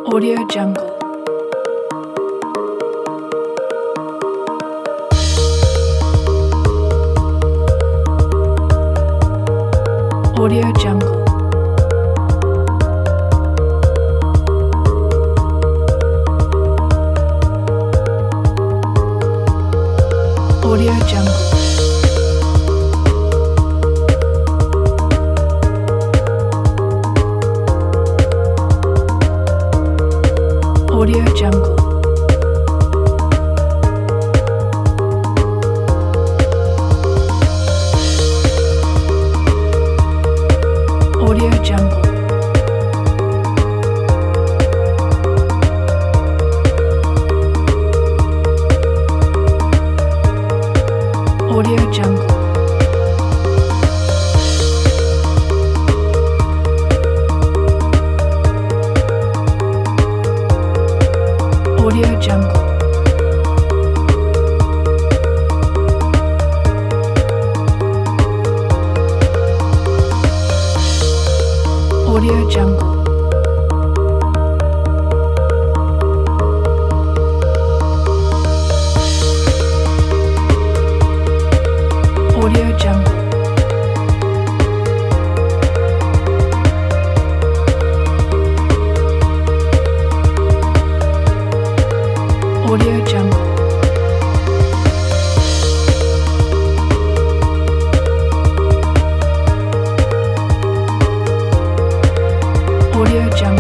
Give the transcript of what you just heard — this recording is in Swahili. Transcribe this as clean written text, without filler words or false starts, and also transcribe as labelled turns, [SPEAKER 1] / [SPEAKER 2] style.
[SPEAKER 1] Audio Jungle. Audio Jungle. Audio Jungle. Audio Jungle. Audio Jungle. Audio Jungle. Audio Jungle. Audio Jungle. Audio Jungle. Audio Jungle. Audio Jungle.